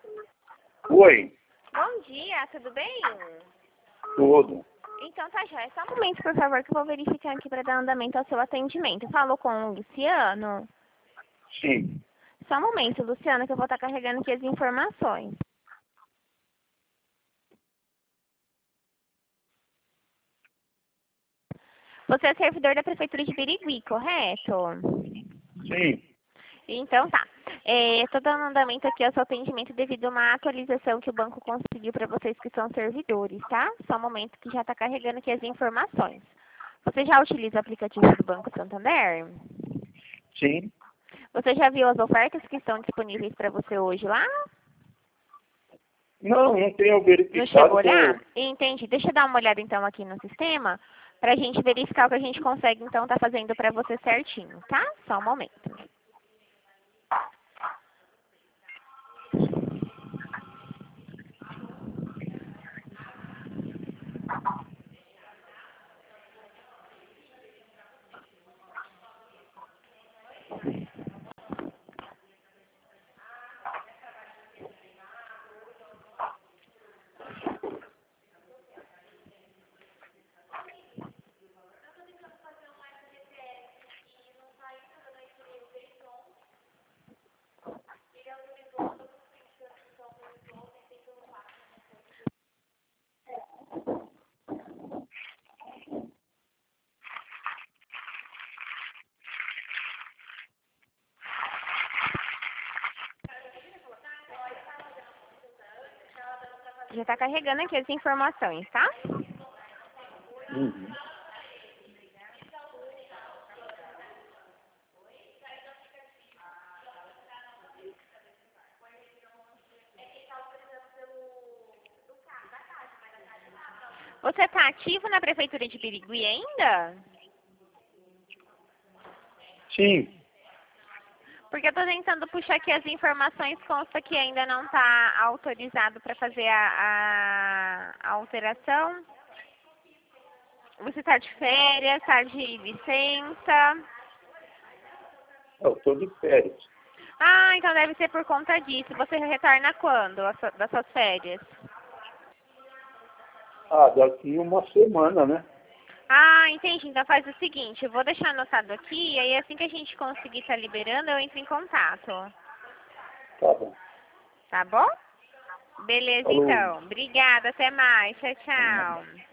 Oi, Bom dia, tudo bem? tudo. Então tá já. É só um momento, por favor, que eu vou verificar aqui para dar andamento ao seu atendimento. Falou com o Luciano? Sim, Só um momento, Luciano, que eu vou estar carregando aqui as informações. Você é servidor da Prefeitura de Birigui, correto? sim. Então tá. Estou dando andamento aqui ao seu atendimento devido a uma atualização que o banco conseguiu para vocês que são servidores, tá? Só um momento que já está carregando aqui as informações. Você já utiliza o aplicativo do Banco Santander? Sim. Você já viu as ofertas que estão disponíveis para você hoje lá? Não tenho Não chegou verificado a que eu... olhar? Entendi. Deixa eu dar uma olhada então aqui no sistema para a gente verificar o que a gente consegue então tá fazendo para você certinho, tá? Só um momento. Já está carregando aqui as informações, tá? Uhum. Você está ativo na Prefeitura de Birigui ainda? Sim. Porque eu estou tentando puxar aqui as informações, consta que ainda não está autorizado para fazer a alteração. Você está de férias, está de licença. Eu estou de férias. Ah, então deve ser por conta disso. Você retorna quando das suas férias? Ah, daqui uma semana, né? Ah, entendi. Então faz o seguinte, eu vou deixar anotado aqui, e aí assim que a gente conseguir estar liberando, eu entro em contato. Tá bom. Tá bom? Beleza, Falou. então. Obrigada, até mais. Tchau, tchau.